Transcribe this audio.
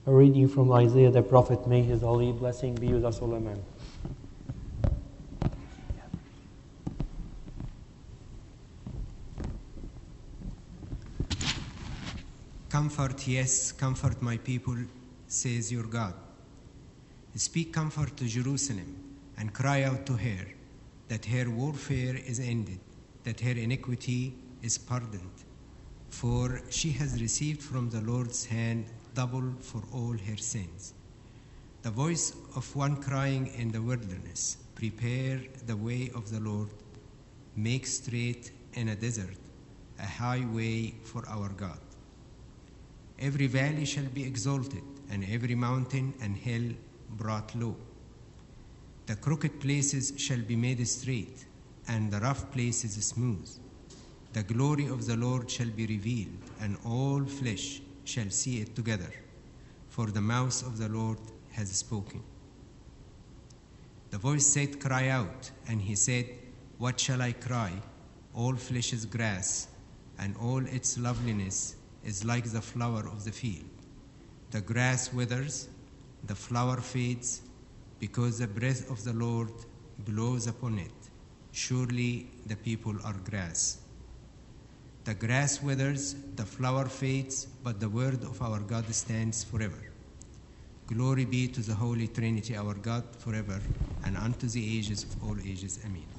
A reading from Isaiah the prophet, may his holy blessing be with us all, amen. Comfort, yes, comfort my people, says your God. Speak comfort to Jerusalem and cry out to her that her warfare is ended, that her iniquity is pardoned. For she has received from the Lord's hand double for all her sins. The voice of one crying in the wilderness, prepare the way of the Lord, make straight in a desert a highway for our God. Every valley shall be exalted, and every mountain and hill brought low. The crooked places shall be made straight, and the rough places smooth. The glory of the Lord shall be revealed, and all flesh shall see it together, for the mouth of the Lord has spoken. The voice said, cry out, and he said, what shall I cry? All flesh is grass, and all its loveliness is like the flower of the field. The grass withers, the flower fades, because the breath of the Lord blows upon it. Surely the people are grass. The grass withers, the flower fades, but the word of our God stands forever. Glory be to the Holy Trinity, our God, forever, and unto the ages of all ages. Amen.